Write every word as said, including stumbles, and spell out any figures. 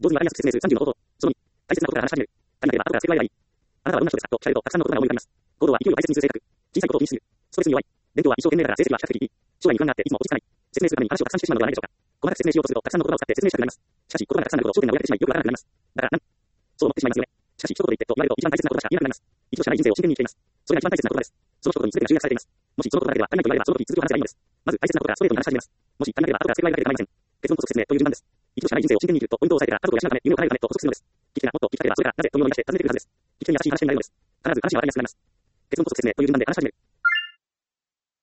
同時にわかりやすく説明するさんじゅうの方法。そのに、大切なことから話し始める。足りなければ後から付け加えればいい。あなたはどんな人ですかと聞かれると、たくさんのことが思い浮かびます。行動は勢いを大切にする性格。小さいことを気にしすぎる。ストレスに弱い。勉強は一生懸命だから成績は比較的いい。将来に不安があっていつも落ち着かない。説明するために話をたくさんしてしまうのではないでしょうか。細かく説明しようとすると、たくさんの言葉を使って説明したくなります。しかし、言葉がたくさんあると焦点が折れてしまい、よくわからなくなります。だから、なんそう思ってしまいますよね。しかし、一言言ってと言われると一番大切なことしか言えなくなります。一度しかない人生を真剣に生きています。それが一番大切なことです。その一言に全てが集約されています。もしそのことだけでは足りないと言われれば、その時続きを話せばいいのです。まず大切なことからストレートに話し始めます。もし足りなければ後から付け加えられて構いません。結論こそ説明という順番です。一度しかない人生を真剣に生きるとポイントを押さえてから家族を養うため夢を叶えるためと補足するのです。聞き手がもっと聞きたければそれからなぜというのを言い出して尋ねてくるはずです。聞き手に優しい話になるのです。必ず話がわかりやすくなります。結論こそ説明という順番で話し始める。